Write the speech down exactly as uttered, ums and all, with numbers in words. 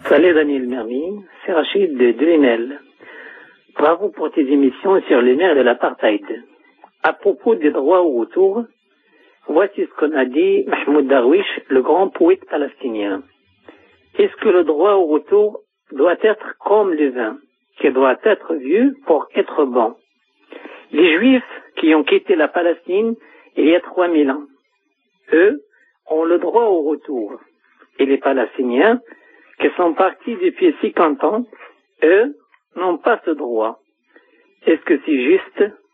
Salut Daniel Mermi, c'est Rachid de Delinel. Bravo pour tes émissions sur les nerfs de l'apartheid. À propos des droits au retour, voici ce qu'on a dit Mahmoud Darwish, le grand poète palestinien. Est-ce que le droit au retour doit être comme le vin, qui doit être vieux pour être bon? Les Juifs qui ont quitté la Palestine il y a trois mille ans, eux, ont le droit au retour. Et les Palestiniens, qui sont partis depuis cinquante ans, eux, n'ont pas ce droit. Est-ce que c'est juste?